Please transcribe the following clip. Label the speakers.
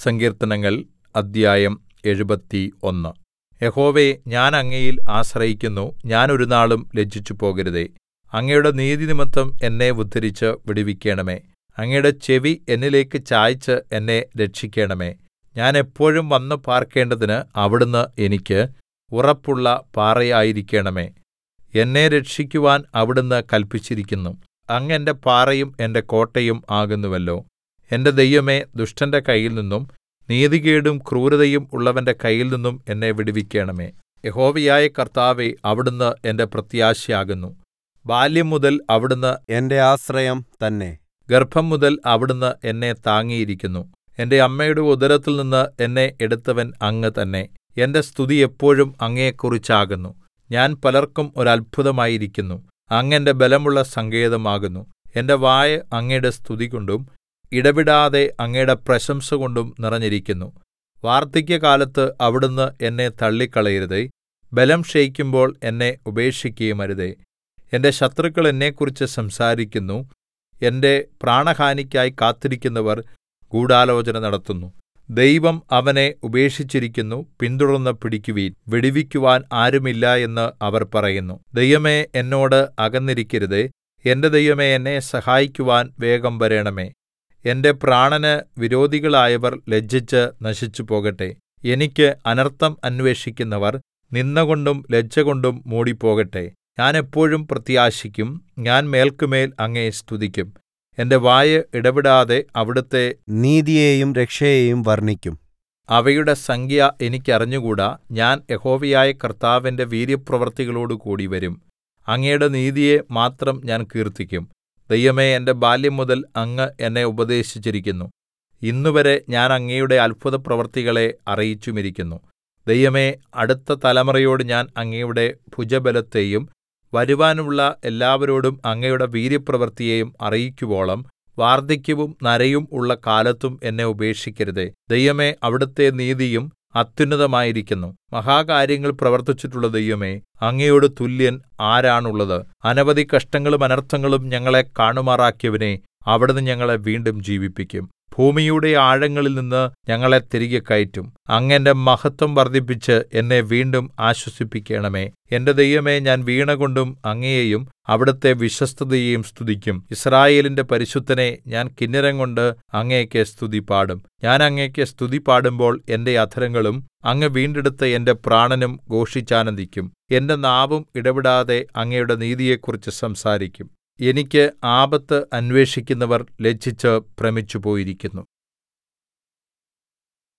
Speaker 1: സങ്കീർത്തനങ്ങൾ അദ്ധ്യായം 71. യഹോവേ, ഞാൻ അങ്ങയിൽ ആശ്രയിക്കുന്നു. ഞാൻ ഒരുനാളും ലജ്ജിച്ചുപോകരുതേ. അങ്ങയുടെ നീതിനിമിത്തം എന്നെ ഉദ്ധരിച്ച് വിടുവിക്കണമേ. അങ്ങയുടെ ചെവി എന്നിലേക്ക് ചായിച്ച് എന്നെ രക്ഷിക്കണമേ. ഞാൻ എപ്പോഴും വന്നു പാർക്കേണ്ടതിന് അവിടുന്ന് എനിക്ക് ഉറപ്പുള്ള പാറയായിരിക്കണമേ. എന്നെ രക്ഷിക്കുവാൻ അവിടുന്ന് കല്പിച്ചിരിക്കുന്നു. അങ്ങ് എന്റെ പാറയും എന്റെ കോട്ടയും ആകുന്നുവല്ലോ. എന്റെ ദൈവമേ, ദുഷ്ടന്റെ കയ്യിൽനിന്നും നീതികേടും ക്രൂരതയും ഉള്ളവന്റെ കയ്യിൽനിന്നും എന്നെ വിടുവിക്കണമേ. യഹോവയായ കർത്താവേ, അവിടുന്ന് എന്റെ പ്രത്യാശയാകുന്നു. ബാല്യംമുതൽ അവിടുന്ന്
Speaker 2: എന്റെ ആശ്രയം തന്നെ.
Speaker 1: ഗർഭംമുതൽ അവിടുന്ന് എന്നെ താങ്ങിയിരിക്കുന്നു. എന്റെ അമ്മയുടെ ഉദരത്തിൽനിന്ന് എന്നെ എടുത്തവൻ അങ്ങ് തന്നെ. എന്റെ സ്തുതി എപ്പോഴും അങ്ങയെക്കുറിച്ചാകുന്നു. ഞാൻ പലർക്കും ഒരത്ഭുതമായിരിക്കുന്നു. അങ്ങ് എന്റെ ബലമുള്ള സങ്കേതമാകുന്നു. എന്റെ വായ് അങ്ങയുടെ സ്തുതികൊണ്ടും ഇടവിടാതെ അങ്ങയുടെ പ്രശംസകൊണ്ടും നിറഞ്ഞിരിക്കുന്നു. വാർദ്ധക്യകാലത്ത് അവിടുന്ന് എന്നെ തള്ളിക്കളയരുതേ. ബലം ക്ഷയിക്കുമ്പോൾ എന്നെ ഉപേക്ഷിക്കുകയുമരുതേ. എന്റെ ശത്രുക്കൾ എന്നെക്കുറിച്ച് സംസാരിക്കുന്നു. എന്റെ പ്രാണഹാനിക്കായി കാത്തിരിക്കുന്നവർ ഗൂഢാലോചന നടത്തുന്നു. ദൈവം അവനെ ഉപേക്ഷിച്ചിരിക്കുന്നു, പിന്തുടർന്ന് പിടിക്കുവിൻ. വിടുവിക്കുവാൻ ആരുമില്ല എന്ന് അവർ പറയുന്നു. ദൈവമേ, എന്നോട് അകന്നിരിക്കരുതേ. എന്റെ ദൈവമേ, എന്നെ സഹായിക്കുവാൻ വേഗം വരേണമേ. എന്റെ പ്രാണന് വിരോധികളായവർ ലജ്ജിച്ച് നശിച്ചുപോകട്ടെ. എനിക്ക് അനർത്ഥം അന്വേഷിക്കുന്നവർ നിന്ദകൊണ്ടും ലജ്ജകൊണ്ടും മൂടിപ്പോകട്ടെ. ഞാൻ എപ്പോഴും പ്രത്യാശിക്കും. ഞാൻ മേല്ക്കുമേൽ അങ്ങയെ സ്തുതിക്കും. എന്റെ വായ് ഇടവിടാതെ അവിടുത്തെ
Speaker 2: നീതിയെയും രക്ഷയെയും വർണ്ണിക്കും.
Speaker 1: അവയുടെ സംഖ്യ എനിക്കറിഞ്ഞുകൂടാ. ഞാൻ യഹോവയായ കർത്താവിന്റെ വീര്യപ്രവൃത്തികളോടുകൂടി വരും. അങ്ങയുടെ നീതിയെ മാത്രം ഞാൻ കീർത്തിക്കും. ദൈവമേ, എന്റെ ബാല്യംമുതൽ അങ്ങ് എന്നെ ഉപദേശിച്ചിരിക്കുന്നു. ഇന്നുവരെ ഞാൻ അങ്ങയുടെ അത്ഭുതപ്രവൃത്തികളെ അറിയിച്ചുമിരിക്കുന്നു. ദൈവമേ, അടുത്ത തലമുറയോട് ഞാൻ അങ്ങയുടെ ഭുജബലത്തെയും വരുവാനുള്ള എല്ലാവരോടും അങ്ങയുടെ വീര്യപ്രവൃത്തിയെയും അറിയിക്കുവോളം വാർദ്ധക്യവും നരയും ഉള്ള കാലത്തും എന്നെ ഉപേക്ഷിക്കരുതേ. ദൈവമേ, അവിടുത്തെ നീതിയും അത്യുന്നതമായിരിക്കുന്നു. മഹാകാര്യങ്ങൾ പ്രവർത്തിച്ചിട്ടുള്ള ദൈവമേ, അങ്ങയോട് തുല്യൻ ആരാണുള്ളത്? അനവധി കഷ്ടങ്ങളും അനർത്ഥങ്ങളും ഞങ്ങളെ കാണുമാറാക്കിയവനേ, അവിടുന്ന് ഞങ്ങളെ വീണ്ടും ജീവിപ്പിക്കും. ഭൂമിയുടെ ആഴങ്ങളിൽ നിന്ന് ഞങ്ങളെ തിരികെ കയറ്റും. അങ്ങ് എന്റെ മഹത്വം വർദ്ധിപ്പിച്ച് എന്നെ വീണ്ടും ആശ്വസിപ്പിക്കണമേ. എന്റെ ദൈവമേ, ഞാൻ വീണകൊണ്ടും അങ്ങയെയും അവിടുത്തെ വിശ്വസ്തതയെയും സ്തുതിക്കും. യിസ്രായേലിന്റെ പരിശുദ്ധനെ ഞാൻ കിന്നരംകൊണ്ട് അങ്ങേക്ക് സ്തുതി പാടും. ഞാൻ അങ്ങേക്ക് സ്തുതി പാടുമ്പോൾ എന്റെ അധരങ്ങളും അങ്ങ് വീണ്ടെടുത്ത എന്റെ പ്രാണനും ഘോഷിച്ചാനന്ദിക്കും. എന്റെ നാവും ഇടവിടാതെ അങ്ങയുടെ നീതിയെക്കുറിച്ച് സംസാരിക്കും. എനിക്ക് ആപത്ത് അന്വേഷിക്കുന്നവർ ലജ്ജിച്ച് ഭ്രമിച്ചുപോയിരിക്കുന്നു.